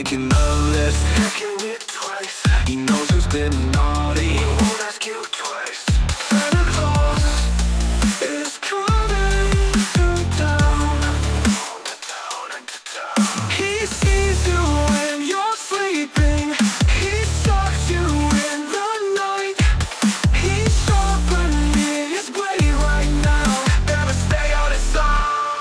making a list, checking it twice. He knows who's been naughty, he won't ask you twice. Santa Claus is coming to town. He sees you when you're sleeping. He stalks you in the night. He's sharpening his blade right now. Never stay out of sight.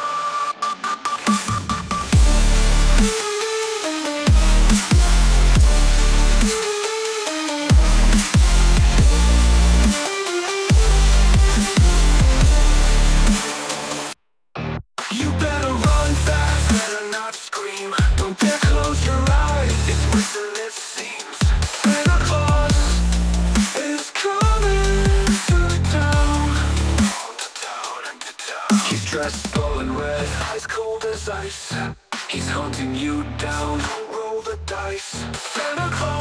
You better run fast, better not scream. Don't dare close your eyes, it's worse than it seems. Santa Claus is coming to town. He's dressed all in red, eyes cold as ice. He's hunting you down, roll the dice. Santa Claus